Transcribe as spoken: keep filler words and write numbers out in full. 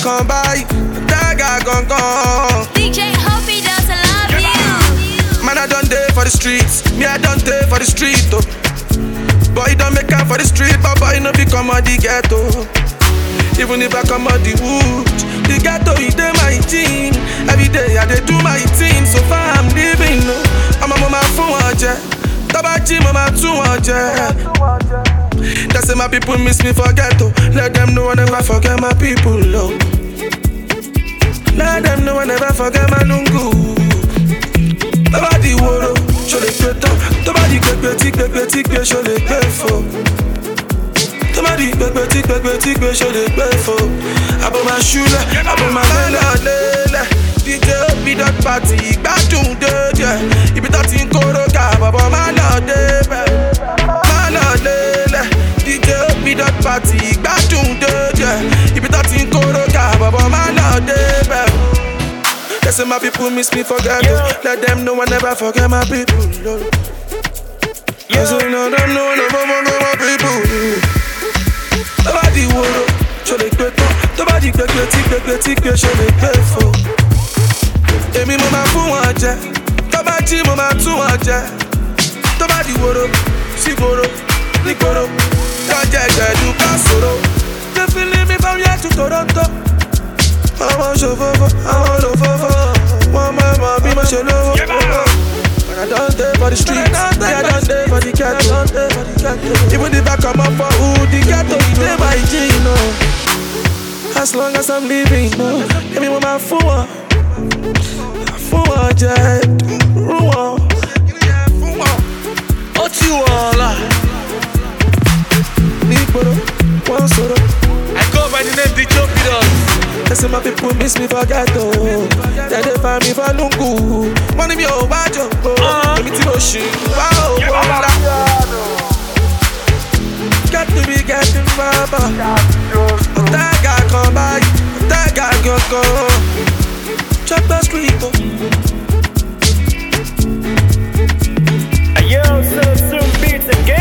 kan báyìí, ọ̀tẹ́gà gangan. D J Hoppy does I love you. Man, I done day for the streets, me I done day for the street, oh. Boy, don't make up for the street, but boy, no become on the ghetto. Even if I come out the wood, the ghetto is dey my thing. Every day I dey do my thing, so far I'm living, no. I'm a mama fun waje, tabaji mama tun waje. They say my people miss me for ghetto. Let them know I never forget my people, no. Let them know I never forget my lungu. Tabadi woro, show le pe tan. Tabadi gbegbe ti gbegbe ti gbe, show le pe fo. Tabadi gbegbe ti gbegbe ti gbe, show le pe fo. Abo ma shule, abo ma mela lele. D J Hoppy that party, gbadun deje. Ibi ta ti n koro ka, baba ma lo debe. Ma lo lele. D J Hoppy that party, gbadun deje. Ibi ta ti n koro ka, baba ma lo debe. They say my people miss me for ghetto. Yeah. Let them know I never forget my people. Yeah. So let them know I never forget my people. Nobody woro, show le pe tan. Nobody gbegbe ti gbegbe ti gbe, show le pe fo. Èmi mo ma fún wọn jẹ, tó bá jí mo ma tún wọn jẹ. Nobody woro, sí gboro, ní gboro. Kájẹ ìjẹ̀dù ká sòro. They feeling me from here to Toronto. Àwọn ṣòfófó, àwọn olófófó. Wọ́n máa mọ bí mo ṣe lówó. When I done day for the streets, I done day for the ghetto. Even if I come up for who the ghetto, it dey my G, no. As long as I'm living, no. Èmi mo máa fún wọn, fún wọn jẹ, rú wọn. Ó ti wọ̀ la. Ní ìgboro, wọ́n sọ̀rọ̀. I go by the name D J Hoppy. They say my people miss me for ghetto. They dey find me for lungu. Money mi ò bá jòkó. Èmi tí mo ṣì wá owó ńlá. Get to be getting baba. Ọ̀tẹ́gà kan báyìí, ọ̀tẹ́gà gangan. Check the street, oh. Yo, so soon beats again.